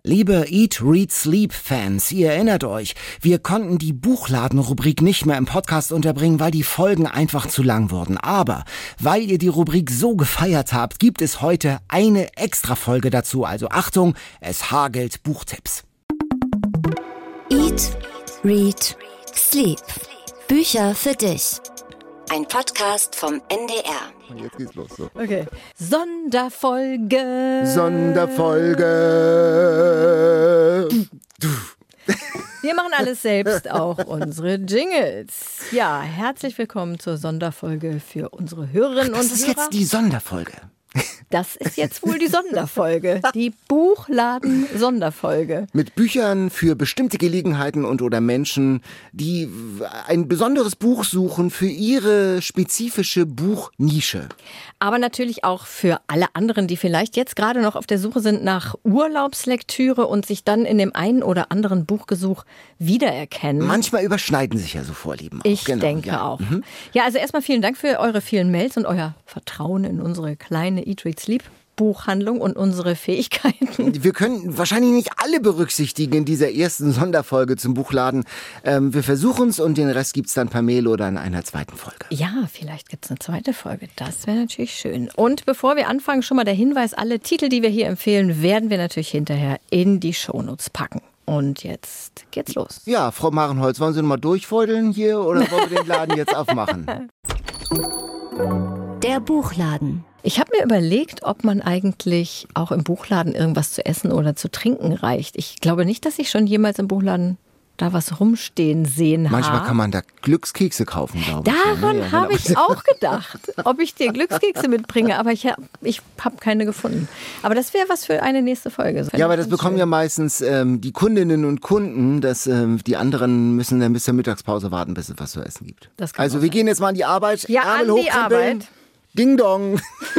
Liebe Eat, Read, Sleep-Fans, ihr erinnert euch, wir konnten die Buchladen-Rubrik nicht mehr im Podcast unterbringen, weil die Folgen einfach zu lang wurden. Aber weil ihr die Rubrik so gefeiert habt, gibt es heute eine Extra-Folge dazu. Also Achtung, es hagelt Buchtipps. Eat, Read, Sleep. Bücher für dich. Ein Podcast vom NDR. Und jetzt geht's los. So. Okay. Sonderfolge. Wir machen alles selbst, auch unsere Jingles. Ja, herzlich willkommen zur Sonderfolge für unsere Hörerinnen und Hörer. Das ist jetzt die Sonderfolge. Das ist jetzt wohl die Sonderfolge, die Buchladen-Sonderfolge. Mit Büchern für bestimmte Gelegenheiten und oder Menschen, die ein besonderes Buch suchen für ihre spezifische Buchnische. Aber natürlich auch für alle anderen, die vielleicht jetzt gerade noch auf der Suche sind nach Urlaubslektüre und sich dann in dem einen oder anderen Buchgesuch wiedererkennen. Manchmal überschneiden sich ja so Vorlieben auch. Ich Genau, denke ja. auch. Ja, also erstmal vielen Dank für eure vielen Mails und euer Vertrauen in unsere kleine Eat, Read, Sleep Buchhandlung und unsere Fähigkeiten. Wir können wahrscheinlich nicht alle berücksichtigen in dieser ersten Sonderfolge zum Buchladen. Wir versuchen es und den Rest gibt's dann per Mail oder in einer zweiten Folge. Ja, vielleicht gibt's eine zweite Folge. Das wäre natürlich schön. Und bevor wir anfangen, schon mal der Hinweis, alle Titel, die wir hier empfehlen, werden wir natürlich hinterher in die Shownotes packen. Und jetzt geht's los. Ja, Frau Marenholz, wollen Sie noch mal durchfeudeln hier oder wollen wir den Laden jetzt aufmachen? Der Buchladen. Ich habe mir überlegt, ob man eigentlich auch im Buchladen irgendwas zu essen oder zu trinken reicht. Ich glaube nicht, dass ich schon jemals im Buchladen da was rumstehen sehen habe. Manchmal kann man da Glückskekse kaufen, glaube ich. Daran habe ich auch gedacht, ob ich dir Glückskekse mitbringe, aber ich hab keine gefunden. Aber das wäre was für eine nächste Folge. Ja, aber das bekommen ja meistens die Kundinnen und Kunden, dass die anderen müssen dann bis zur Mittagspause warten, bis es was zu essen gibt. Also wir gehen jetzt mal an die Arbeit. Ja, Ärmel an die hochkrempeln. Arbeit. Ding dong.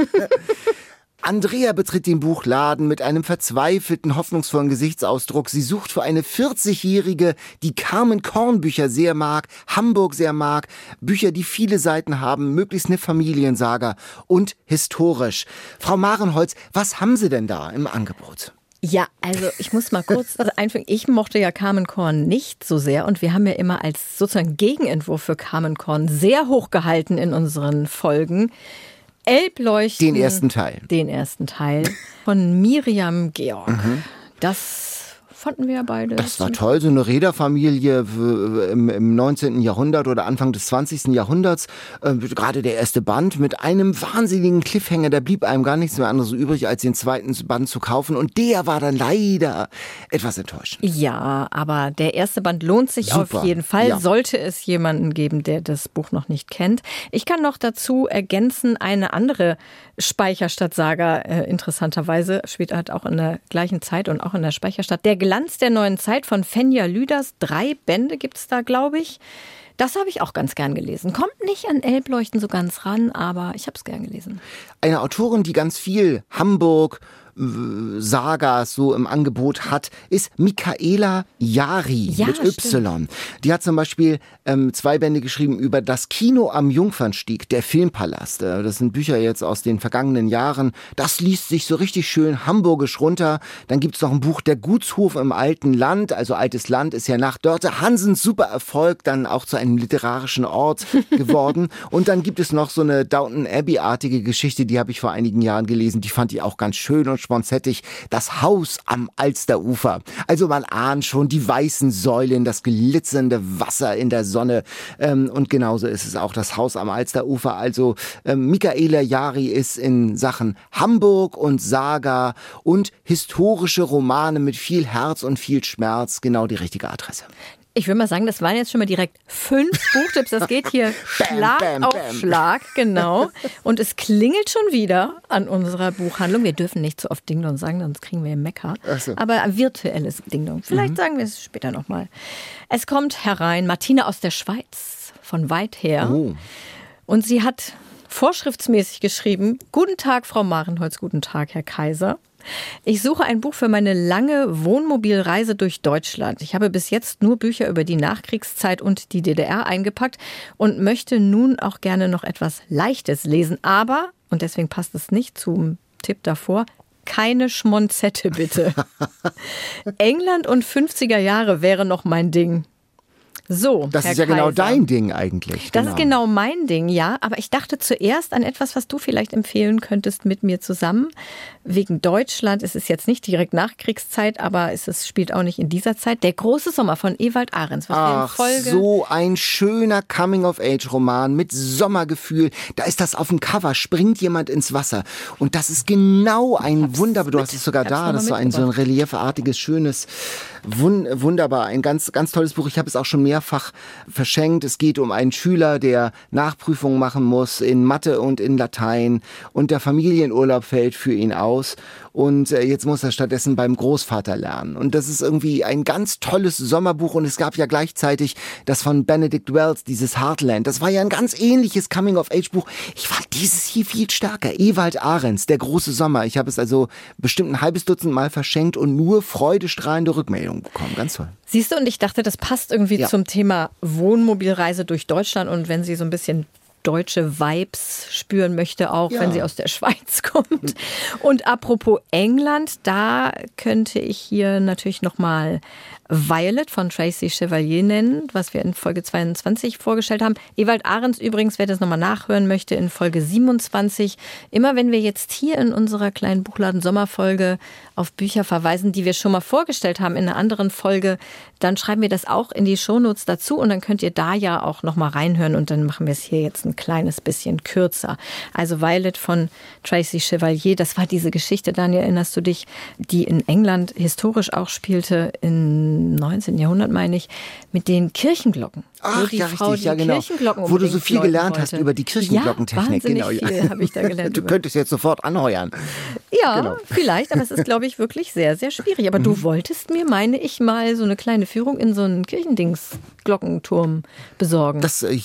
Andrea betritt den Buchladen mit einem verzweifelten, hoffnungsvollen Gesichtsausdruck. Sie sucht für eine 40-Jährige, die Carmen Korn Bücher sehr mag, Hamburg sehr mag, Bücher, die viele Seiten haben, möglichst eine Familiensaga und historisch. Frau Marenholz, was haben Sie denn da im Angebot? Ja, also ich muss mal kurz einfügen, ich mochte ja Carmen Korn nicht so sehr und wir haben ja immer als sozusagen Gegenentwurf für Carmen Korn sehr hoch gehalten in unseren Folgen. Elbleuchten. Den ersten Teil. Den ersten Teil von Miriam Georg. Das fanden wir ja beide. Das war toll, so eine Reederfamilie im 19. Jahrhundert oder Anfang des 20. Jahrhunderts. Gerade der erste Band mit einem wahnsinnigen Cliffhanger. Da blieb einem gar nichts mehr anderes übrig, als den zweiten Band zu kaufen. Und der war dann leider etwas enttäuschend. Ja, aber der erste Band lohnt sich Super. Auf jeden Fall. Ja. Sollte es jemanden geben, der das Buch noch nicht kennt. Ich kann noch dazu ergänzen, eine andere Speicherstadt-Saga, interessanterweise, spielt halt auch in der gleichen Zeit und auch in der Speicherstadt. Der Glanz der neuen Zeit von Fenja Lüders. 3 Bände gibt's da, glaube ich. Das habe ich auch ganz gern gelesen. Kommt nicht an Elbleuchten so ganz ran, aber ich habe es gern gelesen. Eine Autorin, die ganz viel Hamburg Sagas so im Angebot hat, ist Michaela Jari mit Y. Stimmt. Die hat zum Beispiel 2 Bände geschrieben über das Kino am Jungfernstieg, der Filmpalast. Das sind Bücher jetzt aus den vergangenen Jahren. Das liest sich so richtig schön hamburgisch runter. Dann gibt's noch ein Buch, Der Gutshof im alten Land. Also altes Land ist ja nach Dörte Hansens super Erfolg dann auch zu einem literarischen Ort geworden. Und dann gibt es noch so eine Downton Abbey-artige Geschichte, die habe ich vor einigen Jahren gelesen. Die fand ich auch ganz schön und schmonzettig. Das Haus am Alsterufer. Also man ahnt schon die weißen Säulen, das glitzernde Wasser in der Sonne. Und genauso ist es auch das Haus am Alsterufer. Also Michaela Jari ist in Sachen Hamburg und Saga und historische Romane mit viel Herz und viel Schmerz genau die richtige Adresse. Ich würde mal sagen, das waren jetzt schon mal direkt 5 Buchtipps. Das geht hier Schlag auf Schlag, genau. Und es klingelt schon wieder an unserer Buchhandlung. Wir dürfen nicht zu oft Ding-Dong sagen, sonst kriegen wir Mecker. Ach so. Aber ein virtuelles Ding-Dong. Vielleicht sagen wir es später nochmal. Es kommt herein Martina aus der Schweiz, von weit her. Oh. Und sie hat vorschriftsmäßig geschrieben: Guten Tag, Frau Marenholz, guten Tag, Herr Kaiser. Ich suche ein Buch für meine lange Wohnmobilreise durch Deutschland. Ich habe bis jetzt nur Bücher über die Nachkriegszeit und die DDR eingepackt und möchte nun auch gerne noch etwas Leichtes lesen. Aber, und deswegen passt es nicht zum Tipp davor, keine Schmonzette, bitte. England und 50er Jahre wäre noch mein Ding. So, das Herr ist ja genau Kaiser. dein Ding eigentlich. Das ist genau mein Ding, ja. Aber ich dachte zuerst an etwas, was du vielleicht empfehlen könntest mit mir zusammen. Wegen Deutschland. Es ist jetzt nicht direkt Nachkriegszeit, aber es spielt auch nicht in dieser Zeit. Der große Sommer von Ewald Ahrens. Ach, so ein schöner Coming-of-Age-Roman mit Sommergefühl. Da ist das auf dem Cover, springt jemand ins Wasser. Und das ist genau ein Wunder. Du hast es sogar da. Das ist so ein reliefartiges, schönes, wunderbar. Ein ganz, ganz tolles Buch. Ich habe es auch schon mehrfach verschenkt. Es geht um einen Schüler, der Nachprüfungen machen muss in Mathe und in Latein. Und der Familienurlaub fällt für ihn aus. Und jetzt muss er stattdessen beim Großvater lernen. Und das ist irgendwie ein ganz tolles Sommerbuch. Und es gab ja gleichzeitig das von Benedict Wells, dieses Heartland. Das war ja ein ganz ähnliches Coming-of-Age-Buch. Ich fand dieses hier viel stärker. Ewald Ahrens, Der große Sommer. Ich habe es also bestimmt ein halbes Dutzend Mal verschenkt und nur freudestrahlende Rückmeldungen bekommen. Ganz toll. Siehst du, und ich dachte, das passt irgendwie zum Thema Wohnmobilreise durch Deutschland. Und wenn Sie so ein bisschen deutsche Vibes spüren möchte, auch wenn sie aus der Schweiz kommt. Und apropos England, da könnte ich hier natürlich nochmal Violet von Tracy Chevalier nennen, was wir in Folge 22 vorgestellt haben. Ewald Ahrens übrigens, wer das nochmal nachhören möchte, in Folge 27. Immer wenn wir jetzt hier in unserer kleinen Buchladen-Sommerfolge auf Bücher verweisen, die wir schon mal vorgestellt haben in einer anderen Folge, dann schreiben wir das auch in die Shownotes dazu und dann könnt ihr da ja auch nochmal reinhören und dann machen wir es hier jetzt ein kleines bisschen kürzer. Also Violet von Tracy Chevalier, das war diese Geschichte, Daniel, erinnerst du dich, die in England historisch auch spielte, im 19. Jahrhundert meine ich, mit den Kirchenglocken. Ach, ja, richtig, ja, genau. Wo du so viel gelernt hast über die Kirchenglockentechnik. Ja, wahnsinnig viel habe ich da gelernt. Du könntest jetzt sofort anheuern. Ja, vielleicht, aber es ist, glaube ich, wirklich sehr, sehr schwierig. Aber du wolltest mir, meine ich, mal so eine kleine Führung in so einen Kirchendings-Glockenturm besorgen.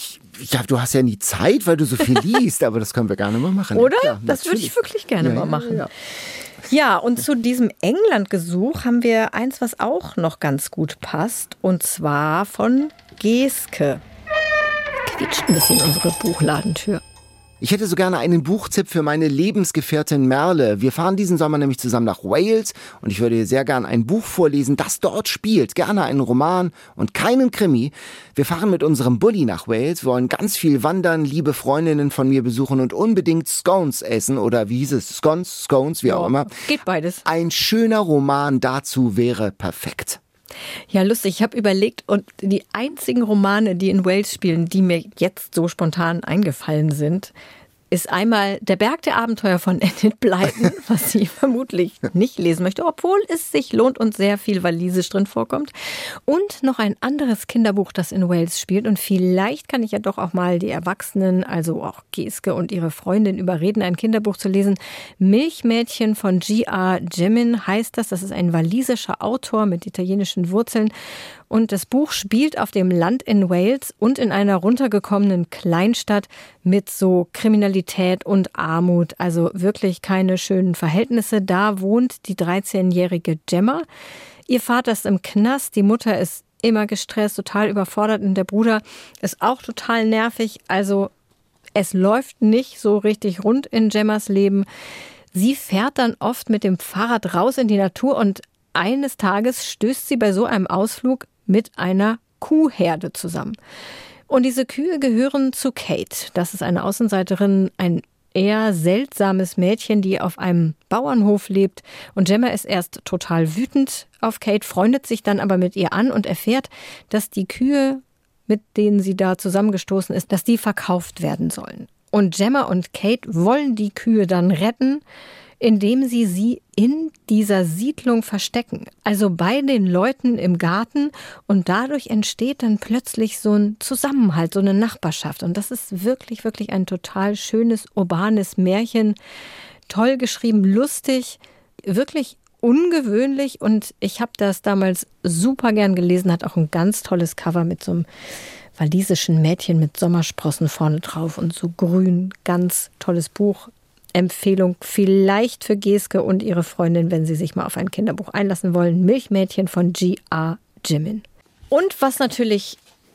Du hast ja nie Zeit, weil du so viel liest, aber das können wir gerne mal machen. Oder? Ja, klar, das würde ich wirklich gerne mal machen. Ja. Ja, und zu diesem England-Gesuch haben wir eins, was auch noch ganz gut passt, und zwar von Geeske. Quietscht ein bisschen unsere Buchladentür. Ich hätte so gerne einen Buchtipp für meine Lebensgefährtin Merle. Wir fahren diesen Sommer nämlich zusammen nach Wales und ich würde ihr sehr gerne ein Buch vorlesen, das dort spielt. Gerne einen Roman und keinen Krimi. Wir fahren mit unserem Bulli nach Wales, wollen ganz viel wandern, liebe Freundinnen von mir besuchen und unbedingt Scones essen oder wie hieß es? Scones, wie auch immer. Geht beides. Ein schöner Roman dazu wäre perfekt. Ja, lustig. Ich habe überlegt und die einzigen Romane, die in Wales spielen, die mir jetzt so spontan eingefallen sind, ist einmal Der Berg der Abenteuer von Enid Blyton, was sie vermutlich nicht lesen möchte, obwohl es sich lohnt und sehr viel Walisisch drin vorkommt. Und noch ein anderes Kinderbuch, das in Wales spielt. Und vielleicht kann ich ja doch auch mal die Erwachsenen, also auch Geeske und ihre Freundin, überreden, ein Kinderbuch zu lesen. Milchmädchen von G.R. Jimin heißt das. Das ist ein walisischer Autor mit italienischen Wurzeln. Und das Buch spielt auf dem Land in Wales und in einer runtergekommenen Kleinstadt mit so Kriminalität und Armut. Also wirklich keine schönen Verhältnisse. Da wohnt die 13-jährige Gemma. Ihr Vater ist im Knast, die Mutter ist immer gestresst, total überfordert und der Bruder ist auch total nervig. Also es läuft nicht so richtig rund in Gemmas Leben. Sie fährt dann oft mit dem Fahrrad raus in die Natur und eines Tages stößt sie bei so einem Ausflug mit einer Kuhherde zusammen. Und diese Kühe gehören zu Kate. Das ist eine Außenseiterin, ein eher seltsames Mädchen, die auf einem Bauernhof lebt. Und Gemma ist erst total wütend auf Kate, freundet sich dann aber mit ihr an und erfährt, dass die Kühe, mit denen sie da zusammengestoßen ist, dass die verkauft werden sollen. Und Gemma und Kate wollen die Kühe dann retten, indem sie in dieser Siedlung verstecken. Also bei den Leuten im Garten. Und dadurch entsteht dann plötzlich so ein Zusammenhalt, so eine Nachbarschaft. Und das ist wirklich, wirklich ein total schönes, urbanes Märchen. Toll geschrieben, lustig, wirklich ungewöhnlich. Und ich habe das damals super gern gelesen. Hat auch ein ganz tolles Cover mit so einem walisischen Mädchen mit Sommersprossen vorne drauf und so grün. Ganz tolles Buch. Empfehlung vielleicht für Geeske und ihre Freundin, wenn sie sich mal auf ein Kinderbuch einlassen wollen. Milchmädchen von G.R. Jimin. Und was natürlich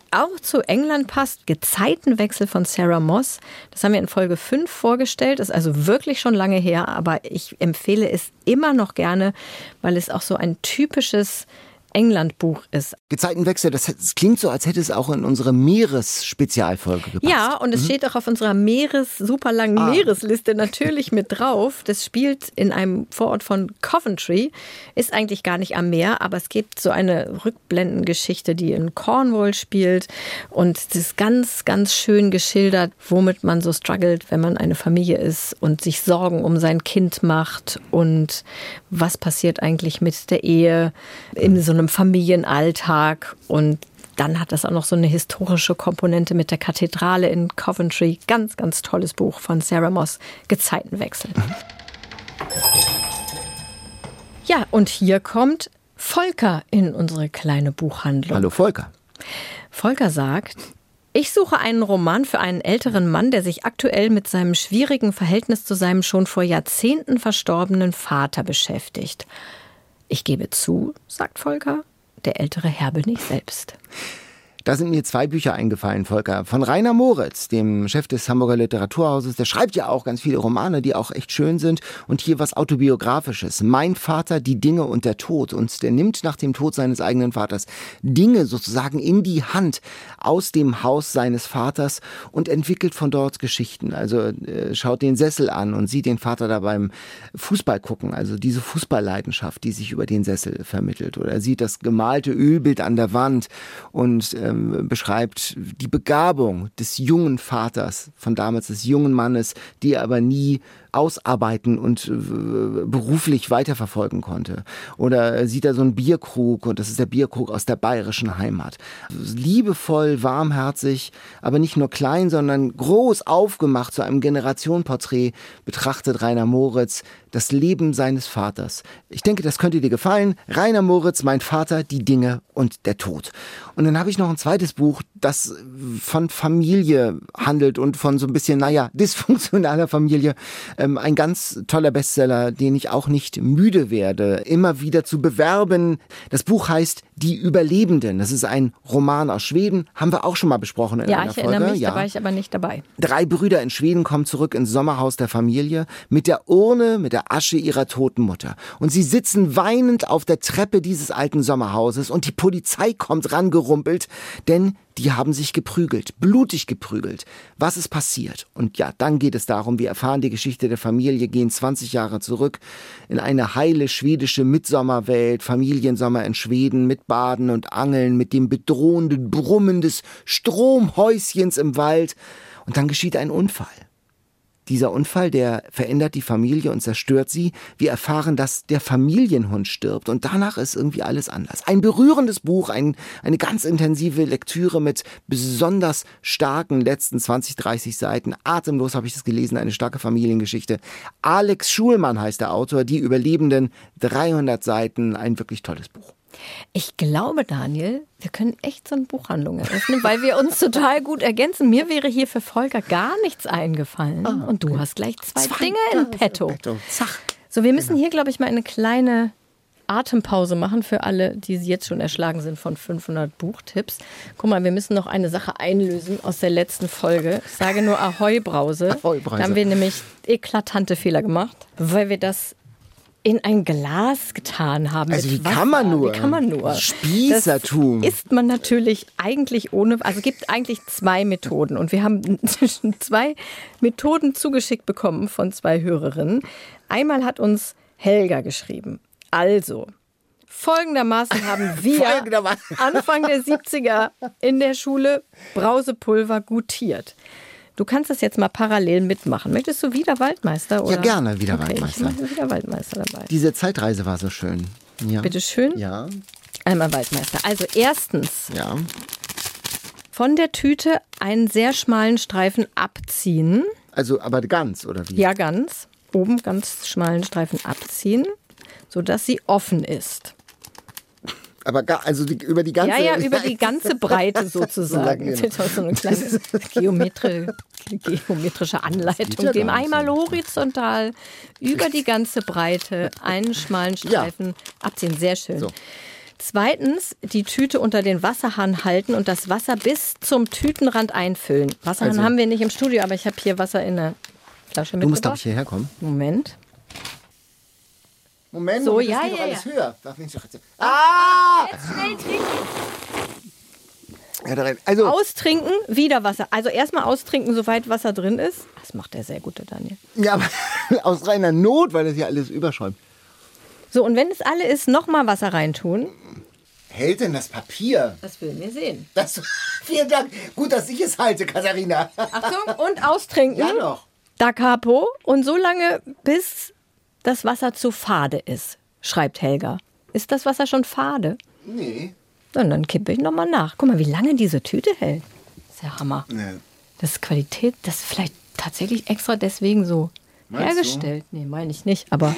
auch zu England passt, Gezeitenwechsel von Sarah Moss. Das haben wir in Folge 5 vorgestellt. Das ist also wirklich schon lange her, aber ich empfehle es immer noch gerne, weil es auch so ein typisches England-Buch ist. Gezeitenwechsel, das klingt so, als hätte es auch in unsere Meeresspezialfolge gepasst. Ja, und es steht auch auf unserer superlangen Meeresliste natürlich mit drauf. Das spielt in einem Vorort von Coventry, ist eigentlich gar nicht am Meer, aber es gibt so eine Rückblendengeschichte, die in Cornwall spielt und es ist ganz, ganz schön geschildert, womit man so struggelt, wenn man eine Familie ist und sich Sorgen um sein Kind macht und was passiert eigentlich mit der Ehe in so einem Familienalltag, und dann hat das auch noch so eine historische Komponente mit der Kathedrale in Coventry. Ganz, ganz tolles Buch von Sarah Moss, Gezeitenwechsel. Ja, und hier kommt Volker in unsere kleine Buchhandlung. Hallo Volker. Volker sagt: Ich suche einen Roman für einen älteren Mann, der sich aktuell mit seinem schwierigen Verhältnis zu seinem schon vor Jahrzehnten verstorbenen Vater beschäftigt. Ich gebe zu, sagt Volker, der ältere Herr bin ich selbst. Da sind mir 2 Bücher eingefallen, Volker. Von Rainer Moritz, dem Chef des Hamburger Literaturhauses. Der schreibt ja auch ganz viele Romane, die auch echt schön sind. Und hier was Autobiografisches. Mein Vater, die Dinge und der Tod. Und der nimmt nach dem Tod seines eigenen Vaters Dinge sozusagen in die Hand aus dem Haus seines Vaters und entwickelt von dort Geschichten. Also schaut den Sessel an und sieht den Vater da beim Fußball gucken. Also diese Fußballleidenschaft, die sich über den Sessel vermittelt. Oder er sieht das gemalte Ölbild an der Wand und beschreibt die Begabung des jungen Vaters von damals, des jungen Mannes, die er aber nie ausarbeiten und beruflich weiterverfolgen konnte. Oder sieht er so einen Bierkrug, und das ist der Bierkrug aus der bayerischen Heimat. Liebevoll, warmherzig, aber nicht nur klein, sondern groß aufgemacht zu einem Generationenporträt betrachtet Rainer Moritz das Leben seines Vaters. Ich denke, das könnte dir gefallen. Rainer Moritz, Mein Vater, die Dinge und der Tod. Und dann habe ich noch ein zweites Buch, das von Familie handelt und von so ein bisschen, dysfunktionaler Familie. Ein ganz toller Bestseller, den ich auch nicht müde werde, immer wieder zu bewerben. Das Buch heißt Die Überlebenden. Das ist ein Roman aus Schweden. Haben wir auch schon mal besprochen in einer Folge. Ja, ich erinnere mich, da war ich aber nicht dabei. 3 Brüder in Schweden kommen zurück ins Sommerhaus der Familie mit der Urne, mit der Asche ihrer toten Mutter. Und sie sitzen weinend auf der Treppe dieses alten Sommerhauses und die Polizei kommt rangerumpelt, denn die haben sich geprügelt, blutig geprügelt. Was ist passiert? Und ja, dann geht es darum, wir erfahren die Geschichte der Familie, gehen 20 Jahre zurück in eine heile schwedische Mitsommerwelt, Familiensommer in Schweden mit Baden und Angeln, mit dem bedrohenden Brummen des Stromhäuschens im Wald. Und dann geschieht ein Unfall. Dieser Unfall, der verändert die Familie und zerstört sie. Wir erfahren, dass der Familienhund stirbt und danach ist irgendwie alles anders. Ein berührendes Buch, eine ganz intensive Lektüre mit besonders starken letzten 20, 30 Seiten. Atemlos habe ich das gelesen, eine starke Familiengeschichte. Alex Schulmann heißt der Autor, Die Überlebenden, 300 Seiten, ein wirklich tolles Buch. Ich glaube, Daniel, wir können echt so eine Buchhandlung eröffnen, weil wir uns total gut ergänzen. Mir wäre hier für Volker gar nichts eingefallen. Und du hast gleich zwei Dinge in petto. So, wir müssen hier, glaube ich, mal eine kleine Atempause machen für alle, die jetzt schon erschlagen sind von 500 Buchtipps. Guck mal, wir müssen noch eine Sache einlösen aus der letzten Folge. Ich sage nur Ahoi Brause. Ahoi Brause. Da haben wir nämlich eklatante Fehler gemacht, weil wir das in ein Glas getan haben. Also wie kann man nur? Wie kann man nur? Spießertum. Das isst man natürlich eigentlich ohne, also gibt eigentlich 2 Methoden. Und wir haben 2 Methoden zugeschickt bekommen von 2 Hörerinnen. Einmal hat uns Helga geschrieben. Also, folgendermaßen haben wir Anfang der 70er in der Schule Brausepulver gutiert. Du kannst das jetzt mal parallel mitmachen. Möchtest du wieder Waldmeister? Oder? Ja, gerne wieder Waldmeister. Ich mache wieder Waldmeister dabei. Diese Zeitreise war so schön. Ja. Bitte schön. Ja. Einmal Waldmeister. Also erstens, ja. Von der Tüte einen sehr schmalen Streifen abziehen. Also aber ganz, oder wie? Ja, ganz. Oben ganz schmalen Streifen abziehen, sodass sie offen ist. Aber über die ganze... Ja, über die ganze Breite sozusagen. Das ist auch so eine kleine geometrische Anleitung. Dem einmal horizontal über die ganze Breite einen schmalen Streifen abziehen. Sehr schön. So. Zweitens, die Tüte unter den Wasserhahn halten und das Wasser bis zum Tütenrand einfüllen. Wasserhahn haben wir nicht im Studio, aber ich habe hier Wasser in der Flasche mitgebracht. Du musst, glaube ich, hierher kommen. Moment. So, Moment, ja, ist doch alles höher. Darf nicht so jetzt. Jetzt schnell trinken. Ja, da rein. Also, Austrinken, wieder Wasser. Also erstmal austrinken, soweit Wasser drin ist. Das macht der sehr gut, der Daniel. ja, aber aus reiner Not, weil das hier alles überschäumt. So, und wenn es alle ist, nochmal Wasser reintun. Hält denn das Papier? Das will wir sehen. Vielen Dank. Gut, dass ich es halte, Katharina. Achtung, und austrinken. Ja, doch. Da capo. Und so lange, bis das Wasser zu fade ist, schreibt Helga. Ist das Wasser schon fade? Nee. Und dann kippe ich nochmal nach. Guck mal, wie lange diese Tüte hält. Das ist ja Hammer. Nee. Das ist Qualität, das ist vielleicht tatsächlich extra deswegen so Meinst hergestellt. Nee, meine ich nicht, aber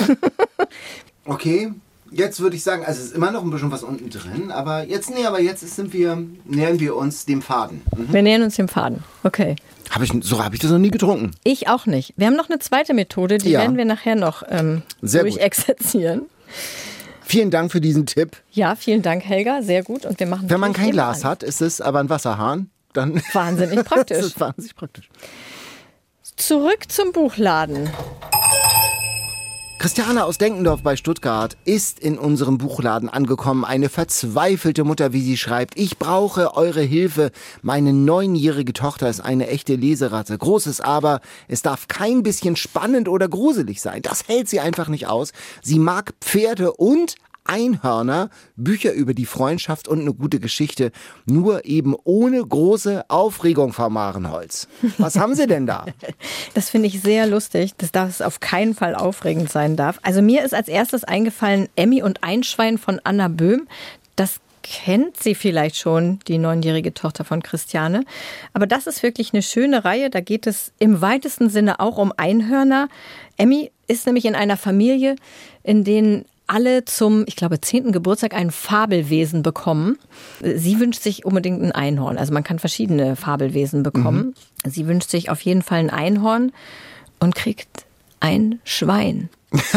Okay, jetzt würde ich sagen, also es ist immer noch ein bisschen was unten drin, aber jetzt nähern wir uns dem Faden. wir nähern uns dem Faden. Okay. So habe ich das noch nie getrunken. Ich auch nicht. Wir haben noch eine zweite Methode, die Ja. werden wir nachher noch Sehr gut. durchexerzieren. Vielen Dank für diesen Tipp. Ja, vielen Dank, Helga. Sehr gut. Und wir machen Wenn man natürlich kein immer Glas an. hat, ist es aber ein Wasserhahn, dann Wahnsinnig praktisch. das ist wahnsinnig praktisch. Zurück zum Buchladen. Christiane aus Denkendorf bei Stuttgart ist in unserem Buchladen angekommen. Eine verzweifelte Mutter, wie sie schreibt. Ich brauche eure Hilfe. Meine 9-jährige Tochter ist eine echte Leseratte. Großes Aber, es darf kein bisschen spannend oder gruselig sein. Das hält sie einfach nicht aus. Sie mag Pferde und Einhörner, Bücher über die Freundschaft und eine gute Geschichte, nur eben ohne große Aufregung, Frau Marenholz. Was haben Sie denn da? Das finde ich sehr lustig, dass es auf keinen Fall aufregend sein darf. Also mir ist als erstes eingefallen Emmy und Einschwein von Anna Böhm. Das kennt sie vielleicht schon, die 9-jährige Tochter von Christiane. Aber das ist wirklich eine schöne Reihe. Da geht es im weitesten Sinne auch um Einhörner. Emmy ist nämlich in einer Familie, in denen alle zum, ich glaube, 10. Geburtstag ein Fabelwesen bekommen. Sie wünscht sich unbedingt ein Einhorn. Also man kann verschiedene Fabelwesen bekommen. Sie wünscht sich auf jeden Fall ein Einhorn und kriegt ein Schwein.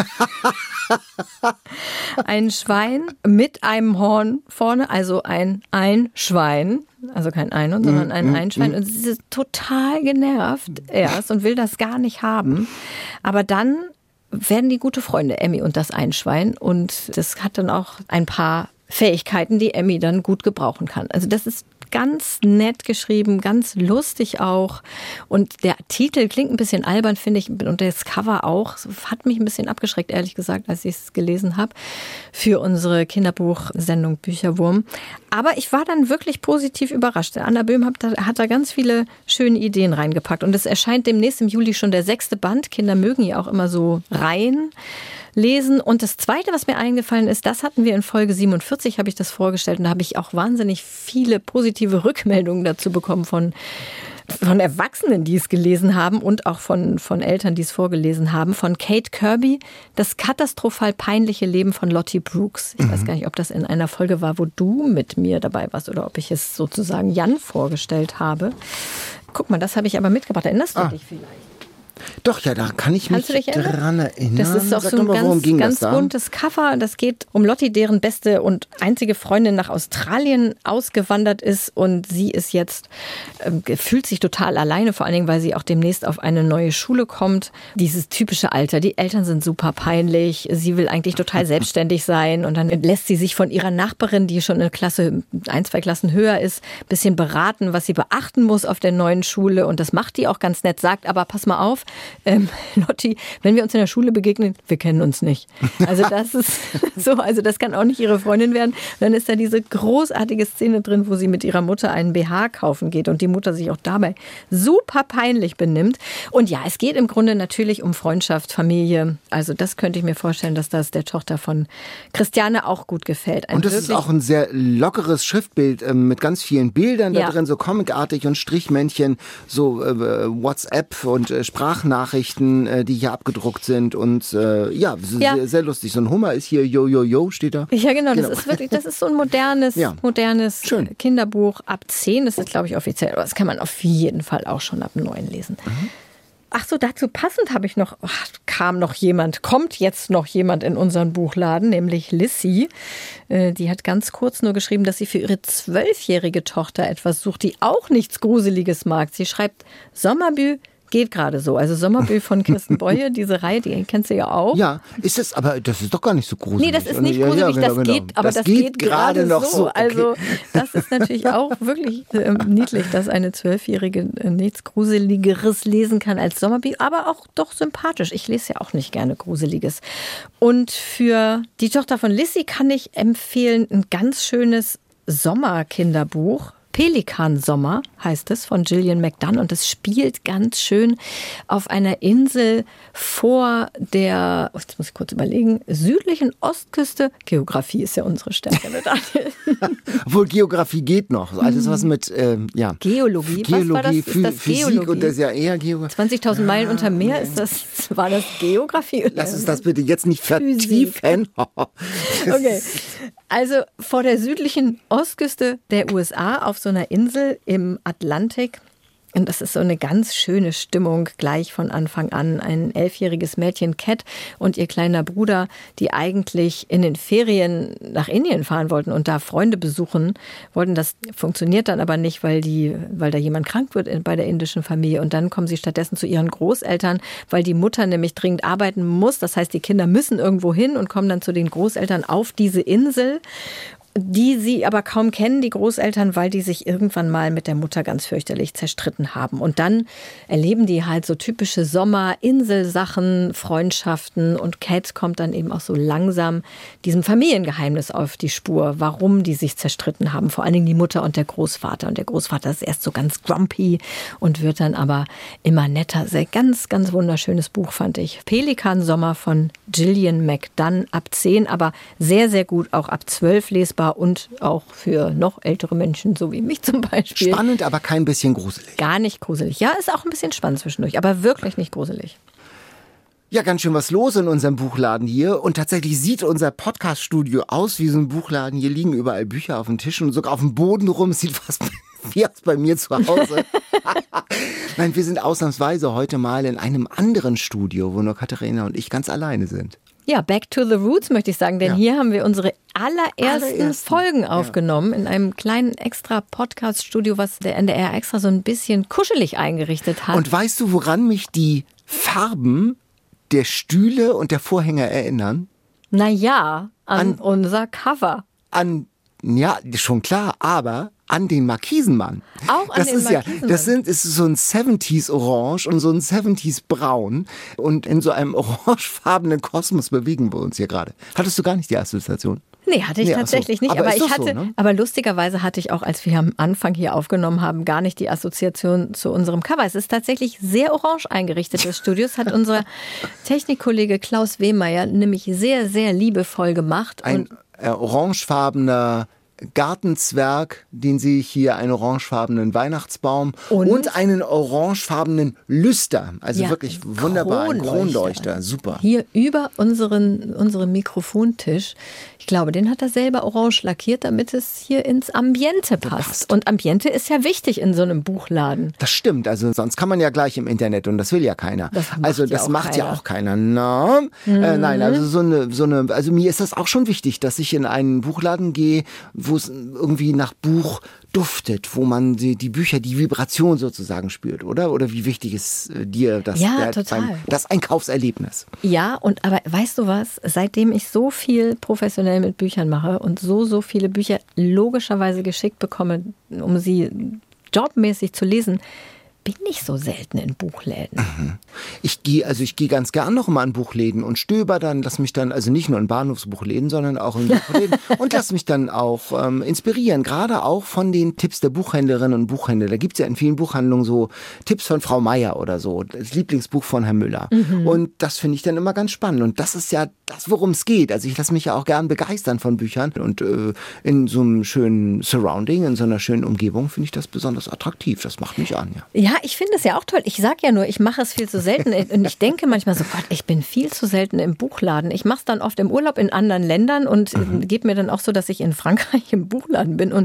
Ein Schwein mit einem Horn vorne, also ein Einschwein. Also kein Einhorn, sondern ein Einschwein. Und sie ist total genervt erst und will das gar nicht haben. Aber dann werden die gute Freunde, Emmy und das Einschwein. Und das hat dann auch ein paar Fähigkeiten, die Emmy dann gut gebrauchen kann. Also das ist ganz nett geschrieben, ganz lustig auch. Und der Titel klingt ein bisschen albern, finde ich. Und das Cover auch. Hat mich ein bisschen abgeschreckt, ehrlich gesagt, als ich es gelesen habe. Für unsere Kinderbuchsendung Bücherwurm. Aber ich war dann wirklich positiv überrascht. Anna Böhm hat da ganz viele schöne Ideen reingepackt. Und es erscheint demnächst im Juli schon der 6. Band. Kinder mögen ja auch immer so Reihen lesen. Und das Zweite, was mir eingefallen ist, das hatten wir in Folge 47, habe ich das vorgestellt. Und da habe ich auch wahnsinnig viele positive Rückmeldungen dazu bekommen von Erwachsenen, die es gelesen haben und auch von Eltern, die es vorgelesen haben. Von Kate Kirby, das katastrophal peinliche Leben von Lottie Brooks. Ich weiß gar nicht, ob das in einer Folge war, wo du mit mir dabei warst oder ob ich es sozusagen Jan vorgestellt habe. Guck mal, das habe ich aber mitgebracht. Erinnerst du dich vielleicht? Doch, ja, da kann ich mich dran erinnern. Das ist auch Sag so ein mal, ganz buntes Cover. Das geht um Lottie, deren beste und einzige Freundin nach Australien ausgewandert ist. Und sie ist jetzt, fühlt sich total alleine, vor allen Dingen, weil sie auch demnächst auf eine neue Schule kommt. Dieses typische Alter, die Eltern sind super peinlich. Sie will eigentlich total selbstständig sein. Und dann lässt sie sich von ihrer Nachbarin, die schon eine Klasse, 1, 2 Klassen höher ist, ein bisschen beraten, was sie beachten muss auf der neuen Schule. Und das macht die auch ganz nett, sagt aber, pass mal auf, Lottie, wenn wir uns in der Schule begegnen, wir kennen uns nicht. Also das ist so, also das kann auch nicht ihre Freundin werden. Und dann ist da diese großartige Szene drin, wo sie mit ihrer Mutter einen BH kaufen geht und die Mutter sich auch dabei super peinlich benimmt. Und ja, es geht im Grunde natürlich um Freundschaft, Familie. Also das könnte ich mir vorstellen, dass das der Tochter von Christiane auch gut gefällt. Und das ist auch ein sehr lockeres Schriftbild mit ganz vielen Bildern da drin, so comicartig und Strichmännchen, so WhatsApp und Sprachnachrichten, die hier abgedruckt sind und sehr, sehr lustig. So ein Hummer ist hier, yo, steht da. Ja, genau. Das ist wirklich, das ist so ein modernes Kinderbuch ab 10. Das ist, glaube ich, offiziell, aber das kann man auf jeden Fall auch schon ab 9 lesen. Ach so, dazu passend habe ich noch, kommt jetzt noch jemand in unseren Buchladen, nämlich Lissy. Die hat ganz kurz nur geschrieben, dass sie für ihre 12-jährige Tochter etwas sucht, die auch nichts Gruseliges mag. Sie schreibt, Sommerbü geht gerade so. Also Sommerbü von Kirsten Boye, diese Reihe, die kennst du ja auch. Ja, aber das ist doch gar nicht so gruselig. Nee, das ist nicht gruselig, das geht gerade noch so. Okay. Also das ist natürlich auch wirklich niedlich, dass eine 12-Jährige nichts Gruseligeres lesen kann als Sommerbü, aber auch doch sympathisch. Ich lese ja auch nicht gerne Gruseliges. Und für die Tochter von Lissy kann ich empfehlen, ein ganz schönes Sommerkinderbuch. Pelikansommer heißt es, von Gillian McDunn, und es spielt ganz schön auf einer Insel vor der, jetzt muss ich kurz überlegen, südlichen Ostküste. Geografie ist ja unsere Stärke, ne, Daniel? Obwohl Geografie geht noch. Alles was mit Geologie. Was war das? Ist das Physik Geologie? Und das ist ja eher Geografie. 20.000 Meilen unter Meer, war das Geografie? Lass uns das bitte jetzt nicht vertiefen. Okay. Also vor der südlichen Ostküste der USA auf so einer Insel im Atlantik. Und das ist so eine ganz schöne Stimmung gleich von Anfang an. Ein 11-jähriges Mädchen, Cat, und ihr kleiner Bruder, die eigentlich in den Ferien nach Indien fahren wollten und da Freunde besuchen wollten. Das funktioniert dann aber nicht, weil da jemand krank wird bei der indischen Familie. Und dann kommen sie stattdessen zu ihren Großeltern, weil die Mutter nämlich dringend arbeiten muss. Das heißt, die Kinder müssen irgendwo hin und kommen dann zu den Großeltern auf diese Insel, die sie aber kaum kennen, die Großeltern, weil die sich irgendwann mal mit der Mutter ganz fürchterlich zerstritten haben. Und dann erleben die halt so typische Sommer-Inselsachen, Freundschaften, und Cat kommt dann eben auch so langsam diesem Familiengeheimnis auf die Spur, warum die sich zerstritten haben. Vor allen Dingen die Mutter und der Großvater. Und der Großvater ist erst so ganz grumpy und wird dann aber immer netter. Sehr ganz, ganz wunderschönes Buch, fand ich. Pelikansommer von Gillian McDunn, ab 10, aber sehr, sehr gut auch ab 12 lesbar. Und auch für noch ältere Menschen, so wie mich zum Beispiel. Spannend, aber kein bisschen gruselig. Gar nicht gruselig. Ja, ist auch ein bisschen spannend zwischendurch, aber wirklich nicht gruselig. Ja, ganz schön was los in unserem Buchladen hier. Und tatsächlich sieht unser Podcast-Studio aus wie so ein Buchladen. Hier liegen überall Bücher auf dem Tisch und sogar auf dem Boden rum. Es sieht fast wie aus bei mir zu Hause. Nein, wir sind ausnahmsweise heute mal in einem anderen Studio, wo nur Katharina und ich ganz alleine sind. Ja, back to the roots, möchte ich sagen, denn hier haben wir unsere allerersten Folgen aufgenommen in einem kleinen extra Podcast-Studio, was der NDR extra so ein bisschen kuschelig eingerichtet hat. Und weißt du, woran mich die Farben der Stühle und der Vorhänge erinnern? Naja, an unser Cover. Ja, schon klar, aber an den Markisenmann. Auch an den Markisenmann. Ist so ein 70s Orange und so ein 70s Braun. Und in so einem orangefarbenen Kosmos bewegen wir uns hier gerade. Hattest du gar nicht die Assoziation? Nee, hatte ich tatsächlich nicht. Aber aber lustigerweise hatte ich auch, als wir am Anfang hier aufgenommen haben, gar nicht die Assoziation zu unserem Cover. Es ist tatsächlich sehr orange eingerichtet, das Studio. Das hat unser Technikkollege Klaus Wehmeier nämlich sehr, sehr liebevoll gemacht. Ein orangefarbener Gartenzwerg, den sehe ich hier, einen orangefarbenen Weihnachtsbaum und einen orangefarbenen Lüster. Also wirklich wunderbar, ein Kronleuchter, super. Hier über unserem Mikrofontisch. Ich glaube, den hat er selber orange lackiert, damit es hier ins Ambiente passt. Und Ambiente ist ja wichtig in so einem Buchladen. Das stimmt, also sonst kann man ja gleich im Internet und das will ja keiner. Das macht ja auch keiner. Nein, also also mir ist das auch schon wichtig, dass ich in einen Buchladen gehe, wo es irgendwie nach Buch duftet, wo man die Bücher, die Vibration sozusagen spürt, oder? Oder wie wichtig ist dir das Einkaufserlebnis? Ja, aber weißt du was? Seitdem ich so viel professionell mit Büchern mache und so viele Bücher logischerweise geschickt bekomme, um sie jobmäßig zu lesen, bin ich so selten in Buchläden. Ich gehe ganz gern noch mal in Buchläden und stöber dann, lass mich dann, also nicht nur in Bahnhofsbuchläden, sondern auch in Buchläden und lass mich dann auch inspirieren, gerade auch von den Tipps der Buchhändlerinnen und Buchhändler. Da gibt es ja in vielen Buchhandlungen so Tipps von Frau Meier oder so, das Lieblingsbuch von Herrn Müller. Und das finde ich dann immer ganz spannend und das ist ja das, worum es geht. Also ich lasse mich ja auch gern begeistern von Büchern und in so einem schönen Surrounding, in so einer schönen Umgebung finde ich das besonders attraktiv. Das macht mich an, Ja, ich finde es ja auch toll. Ich sage ja nur, ich mache es viel zu selten. Und ich denke manchmal so, Gott, ich bin viel zu selten im Buchladen. Ich mache es dann oft im Urlaub in anderen Ländern und gebe mir dann auch so, dass ich in Frankreich im Buchladen bin und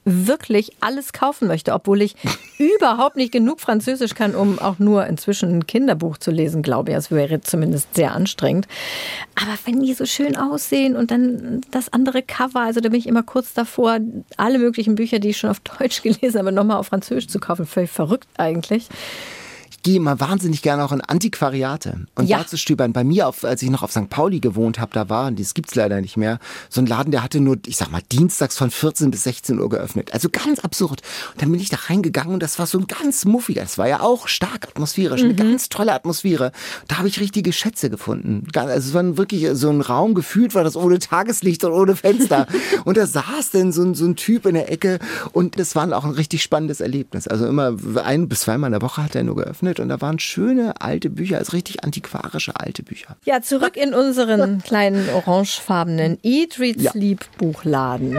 wirklich alles kaufen möchte, obwohl ich überhaupt nicht genug Französisch kann, um auch nur inzwischen ein Kinderbuch zu lesen, glaube ich. Das wäre zumindest sehr anstrengend. Aber wenn die so schön aussehen und dann das andere Cover, also da bin ich immer kurz davor, alle möglichen Bücher, die ich schon auf Deutsch gelesen habe, nochmal auf Französisch zu kaufen. Völlig verrückt eigentlich. Ich gehe immer wahnsinnig gerne auch in Antiquariate und da zu stöbern. Bei mir, als ich noch auf St. Pauli gewohnt habe, da war, das gibt's leider nicht mehr, so ein Laden, der hatte nur, ich sag mal, dienstags von 14 bis 16 Uhr geöffnet. Also ganz absurd. Und dann bin ich da reingegangen und das war so ein ganz muffiger, das war ja auch stark atmosphärisch, eine ganz tolle Atmosphäre. Da habe ich richtige Schätze gefunden. Also es war wirklich so ein Raum, gefühlt war das ohne Tageslicht und ohne Fenster. Und da saß dann so ein Typ in der Ecke und das war auch ein richtig spannendes Erlebnis. Also immer 1 bis 2 Mal in der Woche hat er nur geöffnet. Und da waren schöne alte Bücher, also richtig antiquarische alte Bücher. Ja, zurück in unseren kleinen orangefarbenen Eat, Read, Sleep Buchladen.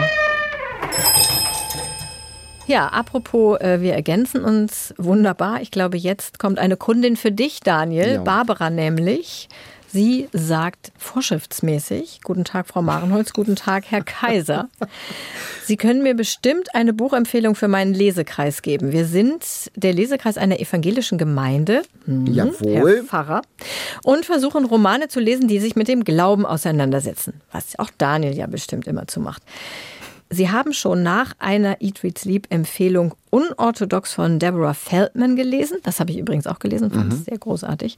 Ja, apropos, wir ergänzen uns wunderbar. Ich glaube, jetzt kommt eine Kundin für dich, Daniel, Barbara nämlich. Sie sagt vorschriftsmäßig, guten Tag, Frau Marenholz, guten Tag, Herr Kaiser. Sie können mir bestimmt eine Buchempfehlung für meinen Lesekreis geben. Wir sind der Lesekreis einer evangelischen Gemeinde, Jawohl. Herr Pfarrer, und versuchen Romane zu lesen, die sich mit dem Glauben auseinandersetzen, was auch Daniel ja bestimmt immer zu macht. Sie haben schon nach einer Eat, Read, Sleep Empfehlung Unorthodox von Deborah Feldman gelesen. Das habe ich übrigens auch gelesen, fand es sehr großartig.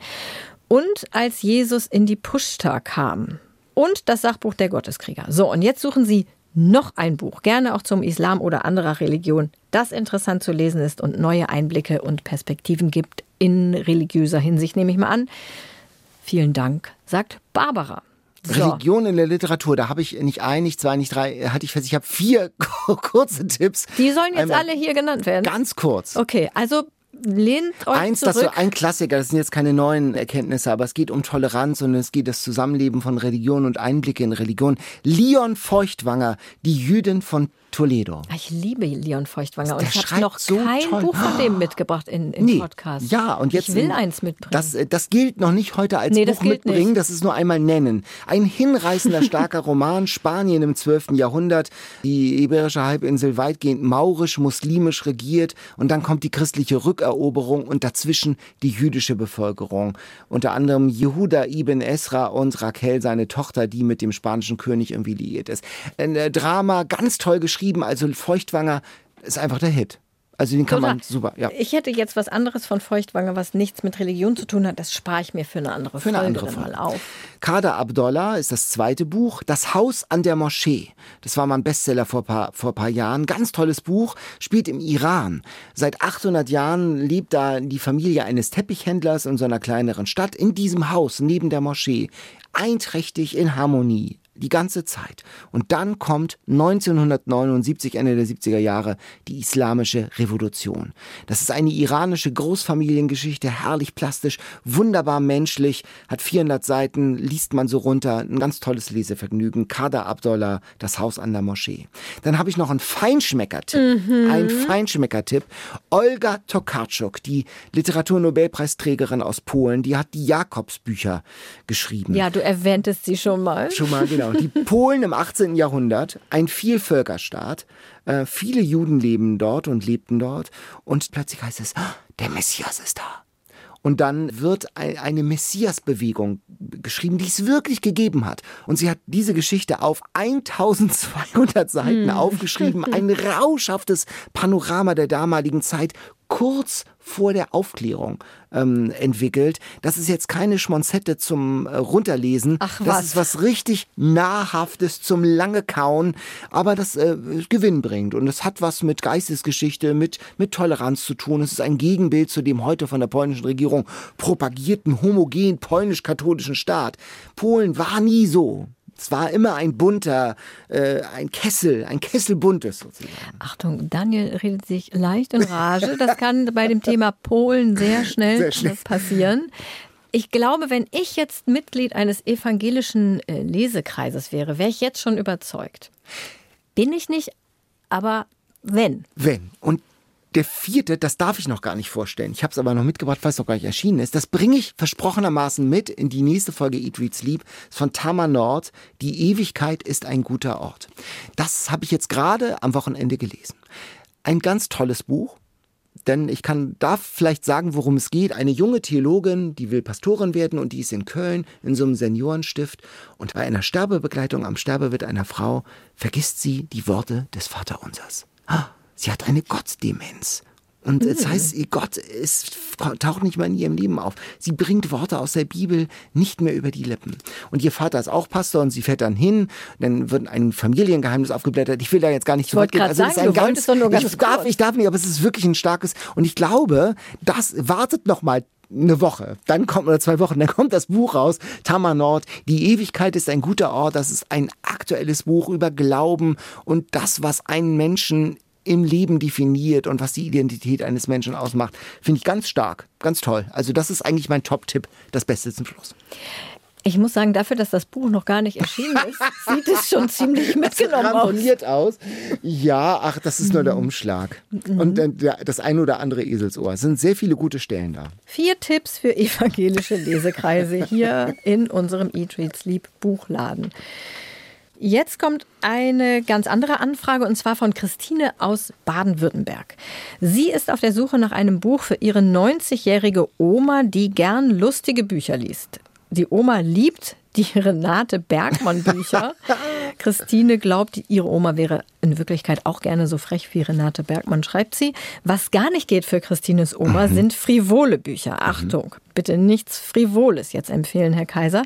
Und als Jesus in die Pushta kam. Und das Sachbuch der Gotteskrieger. So, und jetzt suchen Sie noch ein Buch, gerne auch zum Islam oder anderer Religion, das interessant zu lesen ist und neue Einblicke und Perspektiven gibt in religiöser Hinsicht, nehme ich mal an. Vielen Dank, sagt Barbara. So. Religion in der Literatur, da habe ich nicht 1, nicht 2, nicht 3, ich habe 4 kurze Tipps. Die sollen jetzt alle hier genannt werden? Ganz kurz. Okay, also lehnt euch zurück. Ein Klassiker, das sind jetzt keine neuen Erkenntnisse, aber es geht um Toleranz und es geht das Zusammenleben von Religion und Einblicke in Religion. Leon Feuchtwanger, die Jüdin von Toledo. Ich liebe Leon Feuchtwanger und Der ich habe noch schreibt so kein toll. Buch von dem mitgebracht in Podcast. Ja, und jetzt ich will eins mitbringen. Das gilt noch nicht heute als Buch mitbringen, nicht. Das ist nur einmal nennen. Ein hinreißender, starker Roman, Spanien im 12. Jahrhundert, die iberische Halbinsel weitgehend maurisch-muslimisch regiert und dann kommt die christliche Rückeroberung und dazwischen die jüdische Bevölkerung. Unter anderem Jehuda ibn Esra und Raquel, seine Tochter, die mit dem spanischen König irgendwie liiert ist. Ein Drama, ganz toll geschrieben, also Feuchtwanger ist einfach der Hit. Also den kann man super, ja. Ich hätte jetzt was anderes von Feuchtwanger, was nichts mit Religion zu tun hat. Das spare ich mir für eine andere Folge mal auf. Kader Abdollah ist das zweite Buch. Das Haus an der Moschee. Das war mal ein Bestseller vor ein paar Jahren. Ganz tolles Buch. Spielt im Iran. Seit 800 Jahren lebt da die Familie eines Teppichhändlers in so einer kleineren Stadt. In diesem Haus neben der Moschee. Einträchtig in Harmonie. Die ganze Zeit. Und dann kommt 1979, Ende der 70er Jahre, die Islamische Revolution. Das ist eine iranische Großfamiliengeschichte, herrlich plastisch, wunderbar menschlich, hat 400 Seiten, liest man so runter, ein ganz tolles Lesevergnügen. Kader Abdollah, das Haus an der Moschee. Dann habe ich noch einen Feinschmecker-Tipp. Ein Feinschmecker-Tipp. Olga Tokarczuk, die Literaturnobelpreisträgerin aus Polen, die hat die Jakobsbücher geschrieben. Ja, du erwähntest sie schon mal. Schon mal, genau. Die Polen im 18. Jahrhundert, ein Vielvölkerstaat. Viele Juden leben dort und lebten dort. Und plötzlich heißt es, der Messias ist da. Und dann wird eine Messias-Bewegung geschrieben, die es wirklich gegeben hat. Und sie hat diese Geschichte auf 1200 Seiten aufgeschrieben. Ein rauschhaftes Panorama der damaligen Zeit, kurz vor der Aufklärung entwickelt. Das ist jetzt keine Schmonzette zum Runterlesen. Ach, was? Das ist was richtig Nahrhaftes zum lange Kauen, aber das Gewinn bringt. Und es hat was mit Geistesgeschichte, mit Toleranz zu tun. Es ist ein Gegenbild zu dem heute von der polnischen Regierung propagierten homogen polnisch-katholischen Staat. Polen war nie so. Es war immer ein bunter, ein Kessel buntes sozusagen. Achtung, Daniel redet sich leicht in Rage. Das kann bei dem Thema Polen sehr schnell passieren. Ich glaube, wenn ich jetzt Mitglied eines evangelischen Lesekreises wäre, wäre ich jetzt schon überzeugt. Bin ich nicht, aber wenn. Wenn. Und der 4., das darf ich noch gar nicht vorstellen. Ich habe es aber noch mitgebracht, weil es noch gar nicht erschienen ist. Das bringe ich versprochenermaßen mit in die nächste Folge Eat, Read, Sleep. Das ist von Tamar Nord. Die Ewigkeit ist ein guter Ort. Das habe ich jetzt gerade am Wochenende gelesen. ein ganz tolles Buch. Denn ich darf vielleicht sagen, worum es geht. Eine junge Theologin, die will Pastorin werden und die ist in Köln in so einem Seniorenstift. Und bei einer Sterbebegleitung am Sterbebett einer Frau vergisst sie die Worte des Vaterunsers. Sie hat eine Gottdemenz. Und das heißt, Gott taucht nicht mehr in ihrem Leben auf. Sie bringt Worte aus der Bibel nicht mehr über die Lippen. Und ihr Vater ist auch Pastor und sie fährt dann hin. Dann wird ein Familiengeheimnis aufgeblättert. Ich will da jetzt gar nicht zurückgehen. Ich wollte gerade sagen, ich darf nicht, aber es ist wirklich ein starkes. Und ich glaube, das wartet noch mal eine Woche, oder 2 Wochen, dann kommt das Buch raus, Tamar Nord, Die Ewigkeit ist ein guter Ort. Das ist ein aktuelles Buch über Glauben und das, was einen Menschen im Leben definiert und was die Identität eines Menschen ausmacht, finde ich ganz stark, ganz toll. Also das ist eigentlich mein Top-Tipp, das Beste zum Schluss. Ich muss sagen, dafür, dass das Buch noch gar nicht erschienen ist, sieht es schon ziemlich mitgenommen aus. Ja, das ist nur der Umschlag. Und das ein oder andere Eselsohr. Es sind sehr viele gute Stellen da. 4 Tipps für evangelische Lesekreise hier in unserem Eat, Read, Sleep Buchladen. Jetzt kommt eine ganz andere Anfrage und zwar von Christine aus Baden-Württemberg. Sie ist auf der Suche nach einem Buch für ihre 90-jährige Oma, die gern lustige Bücher liest. Die Oma liebt die Renate Bergmann-Bücher. Christine glaubt, ihre Oma wäre in Wirklichkeit auch gerne so frech wie Renate Bergmann, schreibt sie. Was gar nicht geht für Christines Oma, sind frivole Bücher. Achtung, bitte nichts Frivoles jetzt empfehlen, Herr Kaiser.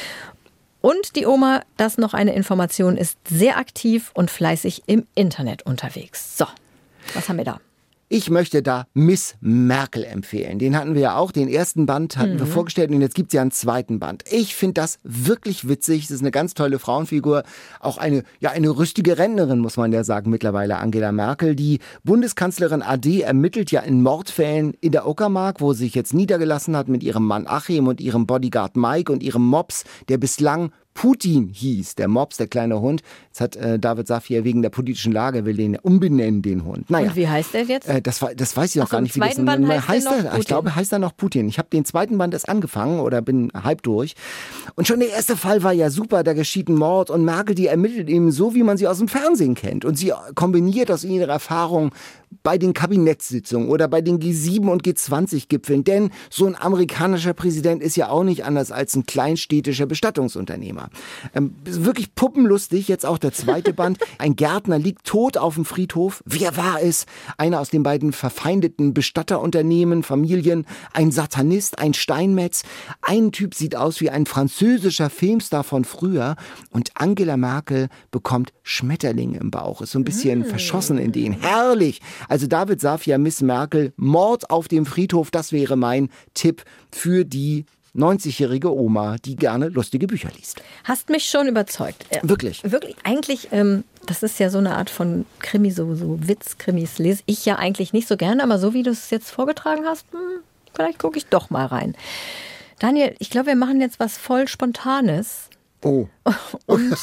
Und die Oma, das noch eine Information, ist sehr aktiv und fleißig im Internet unterwegs. So, was haben wir da? Ich möchte da Miss Merkel empfehlen. Den hatten wir ja auch, den ersten Band hatten wir vorgestellt und jetzt gibt es ja einen zweiten Band. Ich finde das wirklich witzig. Es ist eine ganz tolle Frauenfigur. Auch eine rüstige Rentnerin, muss man ja sagen, mittlerweile Angela Merkel. Die Bundeskanzlerin AD ermittelt ja in Mordfällen in der Uckermark, wo sie sich jetzt niedergelassen hat mit ihrem Mann Achim und ihrem Bodyguard Mike und ihrem Mops, der bislang Putin hieß, der Mops, der kleine Hund. Jetzt hat David Safir wegen der politischen Lage will den umbenennen, den Hund. Naja. Und wie heißt der jetzt? Das weiß ich auch gar nicht. Im zweiten Band heißt er noch Putin. Ich glaube, heißt er noch Putin. Ich habe den zweiten Band erst angefangen oder bin halb durch. Und schon der erste Fall war ja super, da geschieht ein Mord und Merkel, die ermittelt eben so, wie man sie aus dem Fernsehen kennt. Und sie kombiniert aus ihrer Erfahrung bei den Kabinettssitzungen oder bei den G7 und G20-Gipfeln. Denn so ein amerikanischer Präsident ist ja auch nicht anders als ein kleinstädtischer Bestattungsunternehmer. Wirklich puppenlustig, jetzt auch der zweite Band. Ein Gärtner liegt tot auf dem Friedhof. Wer war es? Einer aus den beiden verfeindeten Bestatterunternehmen, Familien, ein Satanist, ein Steinmetz. Ein Typ sieht aus wie ein französischer Filmstar von früher. Und Angela Merkel bekommt Schmetterlinge im Bauch. Ist so ein bisschen verschossen in den. Herrlich! Also David Safir, Miss Merkel, Mord auf dem Friedhof, das wäre mein Tipp für die 90-jährige Oma, die gerne lustige Bücher liest. Hast mich schon überzeugt. Wirklich? Wirklich, eigentlich, das ist ja so eine Art von Krimi, so Witzkrimis lese ich ja eigentlich nicht so gerne, aber so wie du es jetzt vorgetragen hast, vielleicht gucke ich doch mal rein. Daniel, ich glaube, wir machen jetzt was voll Spontanes. Oh. Und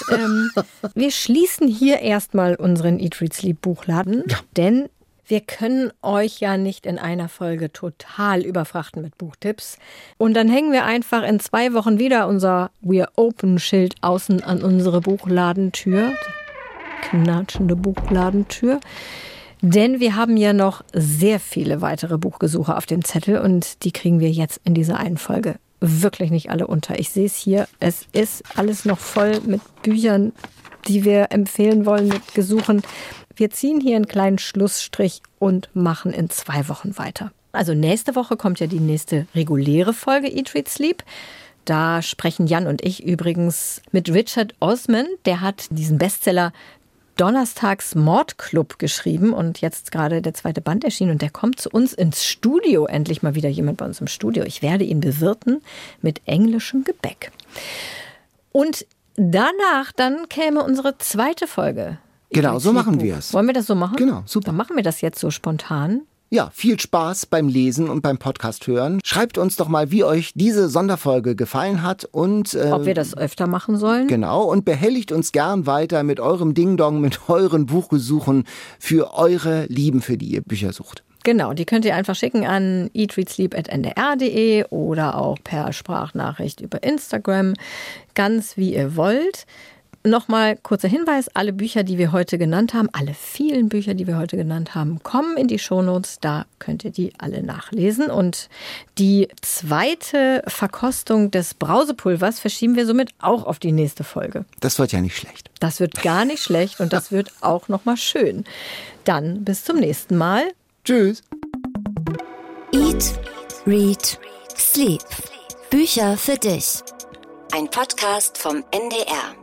wir schließen hier erstmal unseren Eat, Read, Sleep Buchladen, denn wir können euch ja nicht in einer Folge total überfrachten mit Buchtipps. Und dann hängen wir einfach in 2 Wochen wieder unser We're Open-Schild außen an unsere Buchladentür. Knatschende Buchladentür. Denn wir haben ja noch sehr viele weitere Buchgesuche auf dem Zettel und die kriegen wir jetzt in dieser einen Folge wirklich nicht alle unter. Ich sehe es hier, es ist alles noch voll mit Büchern, die wir empfehlen wollen, mit Gesuchen. Wir ziehen hier einen kleinen Schlussstrich und machen in 2 Wochen weiter. Also nächste Woche kommt ja die nächste reguläre Folge Eat, Read, Sleep. Da sprechen Jan und ich übrigens mit Richard Osman. Der hat diesen Bestseller Donnerstags Mordclub geschrieben und jetzt gerade der 2. Band erschienen. Und der kommt zu uns ins Studio. Endlich mal wieder jemand bei uns im Studio. Ich werde ihn bewirten mit englischem Gebäck. Und danach dann käme unsere 2. Folge. Genau, so machen wir es. Wollen wir das so machen? Genau, super. Dann machen wir das jetzt so spontan. Ja, viel Spaß beim Lesen und beim Podcast hören. Schreibt uns doch mal, wie euch diese Sonderfolge gefallen hat und ob wir das öfter machen sollen. Genau, und behelligt uns gern weiter mit eurem Ding-Dong, mit euren Buchgesuchen für eure Lieben, für die ihr Bücher sucht. Genau, die könnt ihr einfach schicken an eatreadsleep@ndr.de oder auch per Sprachnachricht über Instagram, ganz wie ihr wollt. nochmal kurzer Hinweis, alle Bücher, die wir heute genannt haben, alle vielen Bücher, die wir heute genannt haben, kommen in die Shownotes, da könnt ihr die alle nachlesen. Und die zweite Verkostung des Brausepulvers verschieben wir somit auch auf die nächste Folge. Das wird ja nicht schlecht. Das wird gar nicht schlecht und das wird auch nochmal schön. Dann bis zum nächsten Mal. Tschüss. Eat, Read, Sleep. Bücher für dich. Ein Podcast vom NDR.